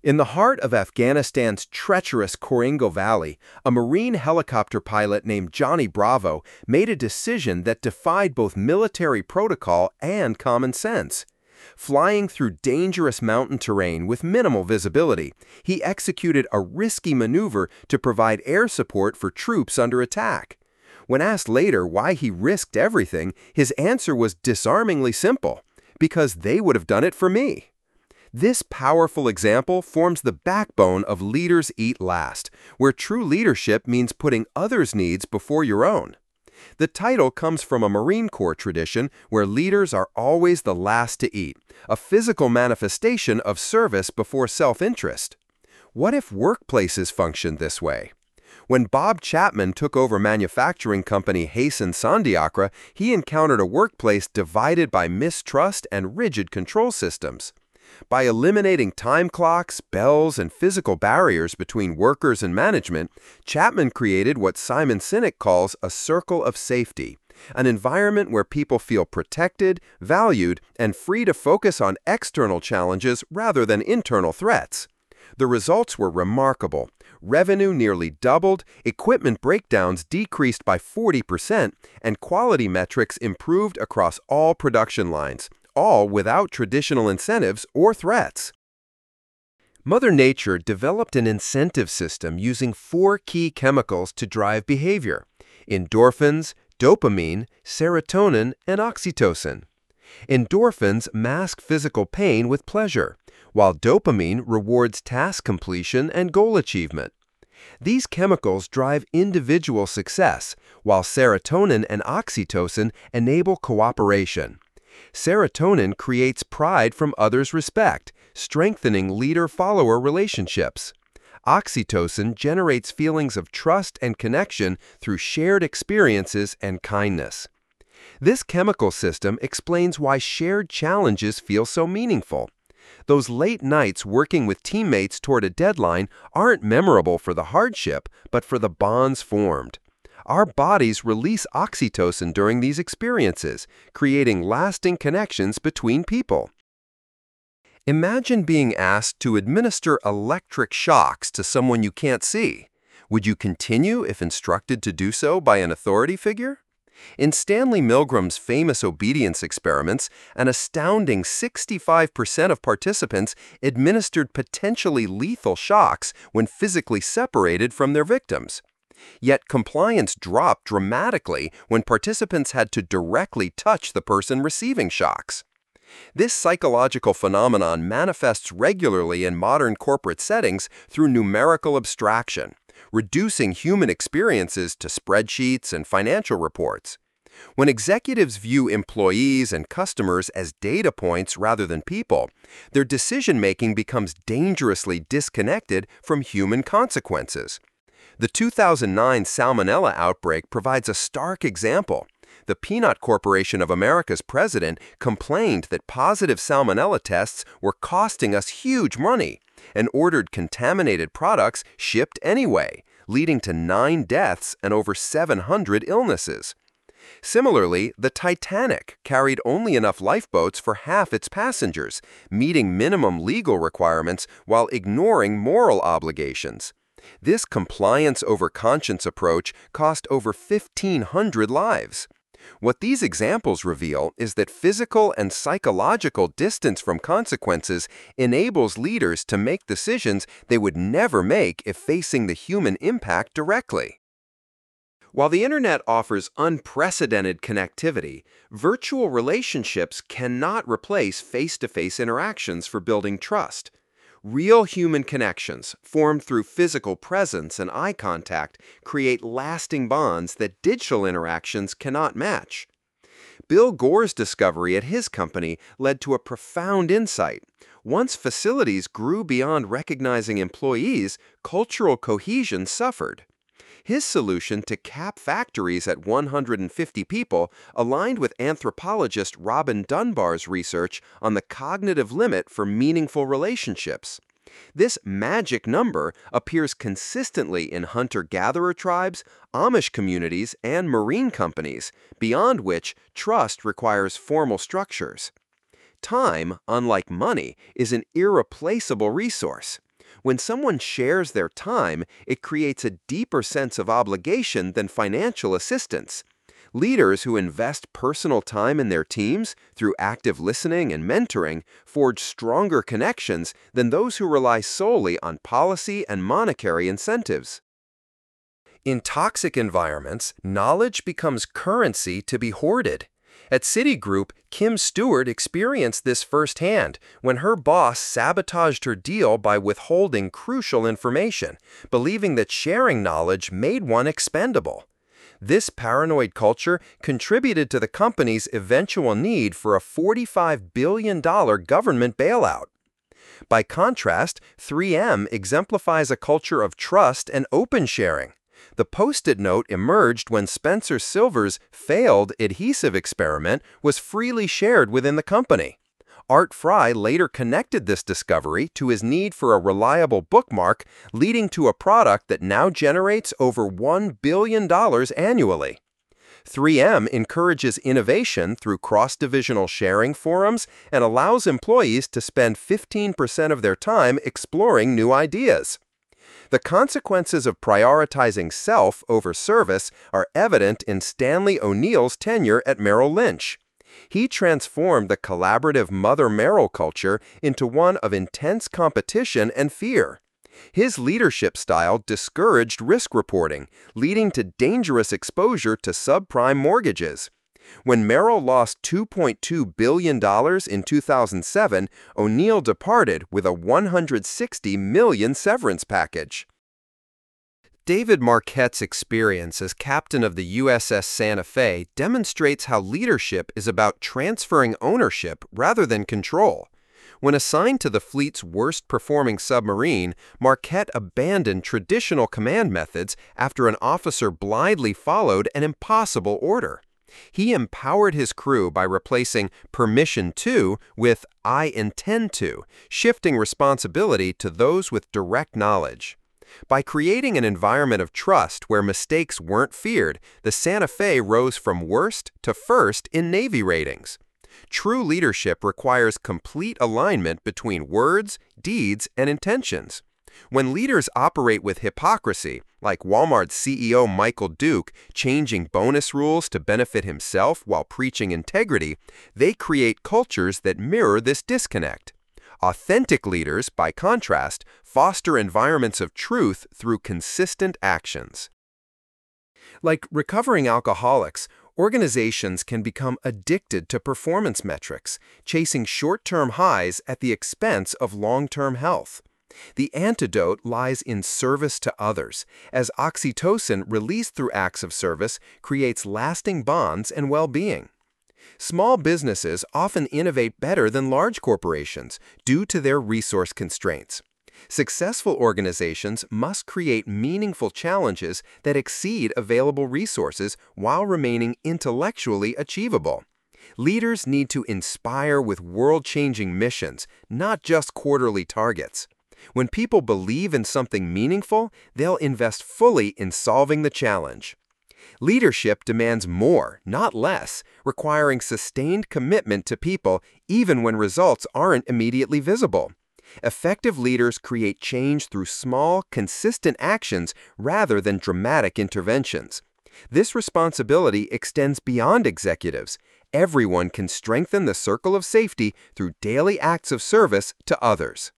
In the heart of Afghanistan's treacherous Koringo Valley, a Marine helicopter pilot named Johnny Bravo made a decision that defied both military protocol and common sense. Flying through dangerous mountain terrain with minimal visibility, he executed a risky maneuver to provide air support for troops under attack. When asked later why he risked everything, his answer was disarmingly simple: because they would have done it for me. This powerful example forms the backbone of Leaders Eat Last, where true leadership means putting others' needs before your own. The title comes from a Marine Corps tradition where leaders are always the last to eat, a physical manifestation of service before self-interest. What if workplaces functioned this way? When Bob Chapman took over manufacturing company Hasan Sandiakra, he encountered a workplace divided by mistrust and rigid control systems. By eliminating time clocks, bells, and physical barriers between workers and management, Chapman created what Simon Sinek calls a circle of safety, an environment where people feel protected, valued, and free to focus on external challenges rather than internal threats. The results were remarkable. Revenue nearly doubled, equipment breakdowns decreased by 40%, and quality metrics improved across all production lines, all without traditional incentives or threats. Mother Nature developed an incentive system using 4 key chemicals to drive behavior: endorphins, dopamine, serotonin, and oxytocin. Endorphins mask physical pain with pleasure, while dopamine rewards task completion and goal achievement. These chemicals drive individual success, while serotonin and oxytocin enable cooperation. Serotonin creates pride from others' respect, strengthening leader-follower relationships. Oxytocin generates feelings of trust and connection through shared experiences and kindness. This chemical system explains why shared challenges feel so meaningful. Those late nights working with teammates toward a deadline aren't memorable for the hardship, but for the bonds formed. Our bodies release oxytocin during these experiences, creating lasting connections between people. Imagine being asked to administer electric shocks to someone you can't see. Would you continue if instructed to do so by an authority figure? In Stanley Milgram's famous obedience experiments, an astounding 65% of participants administered potentially lethal shocks when physically separated from their victims. Yet compliance dropped dramatically when participants had to directly touch the person receiving shocks. This psychological phenomenon manifests regularly in modern corporate settings through numerical abstraction, reducing human experiences to spreadsheets and financial reports. When executives view employees and customers as data points rather than people, their decision-making becomes dangerously disconnected from human consequences. The 2009 Salmonella outbreak provides a stark example. The Peanut Corporation of America's president complained that positive Salmonella tests were costing us huge money and ordered contaminated products shipped anyway, leading to 9 deaths and over 700 illnesses. Similarly, the Titanic carried only enough lifeboats for half its passengers, meeting minimum legal requirements while ignoring moral obligations. This compliance over conscience approach cost over 1,500 lives. What these examples reveal is that physical and psychological distance from consequences enables leaders to make decisions they would never make if facing the human impact directly. While the internet offers unprecedented connectivity, virtual relationships cannot replace face-to-face interactions for building trust. Real human connections, formed through physical presence and eye contact, create lasting bonds that digital interactions cannot match. Bill Gore's discovery at his company led to a profound insight. Once facilities grew beyond recognizing employees, cultural cohesion suffered. His solution to cap factories at 150 people aligned with anthropologist Robin Dunbar's research on the cognitive limit for meaningful relationships. This magic number appears consistently in hunter-gatherer tribes, Amish communities, and marine companies, beyond which trust requires formal structures. Time, unlike money, is an irreplaceable resource. When someone shares their time, it creates a deeper sense of obligation than financial assistance. Leaders who invest personal time in their teams through active listening and mentoring forge stronger connections than those who rely solely on policy and monetary incentives. In toxic environments, knowledge becomes currency to be hoarded. At Citigroup, Kim Stewart experienced this firsthand when her boss sabotaged her deal by withholding crucial information, believing that sharing knowledge made one expendable. This paranoid culture contributed to the company's eventual need for a $45 billion government bailout. By contrast, 3M exemplifies a culture of trust and open sharing. The Post-it note emerged when Spencer Silver's failed adhesive experiment was freely shared within the company. Art Fry later connected this discovery to his need for a reliable bookmark, leading to a product that now generates over $1 billion annually. 3M encourages innovation through cross-divisional sharing forums and allows employees to spend 15% of their time exploring new ideas. The consequences of prioritizing self over service are evident in Stanley O'Neill's tenure at Merrill Lynch. He transformed the collaborative Mother Merrill culture into one of intense competition and fear. His leadership style discouraged risk reporting, leading to dangerous exposure to subprime mortgages. When Merrill lost $2.2 billion in 2007, O'Neill departed with a $160 million severance package. David Marquette's experience as captain of the USS Santa Fe demonstrates how leadership is about transferring ownership rather than control. When assigned to the fleet's worst-performing submarine, Marquette abandoned traditional command methods after an officer blindly followed an impossible order. He empowered his crew by replacing "permission to" with "I intend to," shifting responsibility to those with direct knowledge. By creating an environment of trust where mistakes weren't feared, the Santa Fe rose from worst to first in Navy ratings. True leadership requires complete alignment between words, deeds, and intentions. When leaders operate with hypocrisy, like Walmart's CEO Michael Duke changing bonus rules to benefit himself while preaching integrity, they create cultures that mirror this disconnect. Authentic leaders, by contrast, foster environments of truth through consistent actions. Like recovering alcoholics, organizations can become addicted to performance metrics, chasing short-term highs at the expense of long-term health. The antidote lies in service to others, as oxytocin released through acts of service creates lasting bonds and well-being. Small businesses often innovate better than large corporations due to their resource constraints. Successful organizations must create meaningful challenges that exceed available resources while remaining intellectually achievable. Leaders need to inspire with world-changing missions, not just quarterly targets. When people believe in something meaningful, they'll invest fully in solving the challenge. Leadership demands more, not less, requiring sustained commitment to people even when results aren't immediately visible. Effective leaders create change through small, consistent actions rather than dramatic interventions. This responsibility extends beyond executives. Everyone can strengthen the circle of safety through daily acts of service to others.